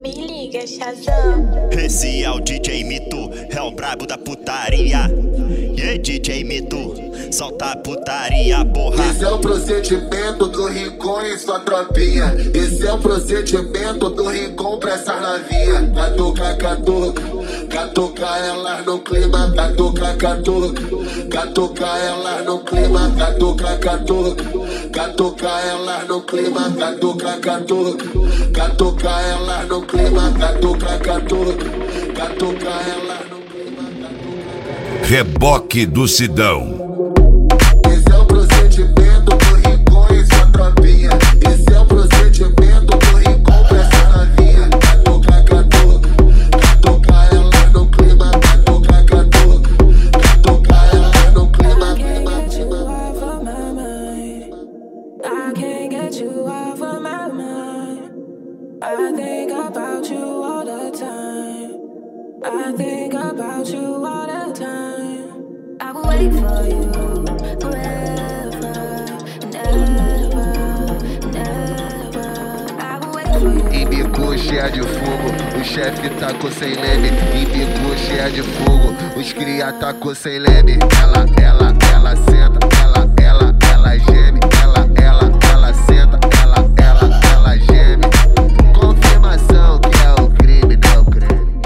Me liga, Shazam. Esse é o DJ Mito, é o brabo da putaria. E aí, DJ Mito, solta a putaria, porra. Esse é o procedimento do Rincon e sua tropinha. Esse é o procedimento do Rincon pra essas novinhas. Catuca, catuca, catuca elas no clima. Catuca, catuca, catuca elas no clima. Catuca, catuca, catuca elas no clima. Catuca, catuca, catuca elas no clima. Catuca, catuca, catuca elas no clima. Reboque do Sidão. Esse é o procedimento do Rincon e sua tropinha. Esse é o procedimento do Rincon pra essa novinha. Catuca, catuca, catuca elas no clima. Catuca, catuca, catuca elas no clima. I can't get you off of my mind. I think about you all the time. I think about you all the time. I will wait for you forever, never, never. I will wait for you. Em bico cheia de fogo, o chefe tacou sem leme. Em bico cheia de fogo, os cria tacou sem leme. Ela senta, ela geme. Ela senta, ela geme. Confirmação que é o crime, não creme.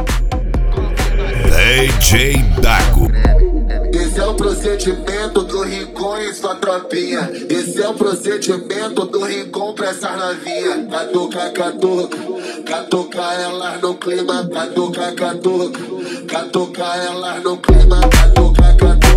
DJ Dago. Esse é o procedimento do Rincon e sua tropinha. Esse é o procedimento do Rincon pra essas novinhas. Catuca, catuca, catuca elas no clima. Catuca, catuca, catuca elas no clima. Catuca, catuca.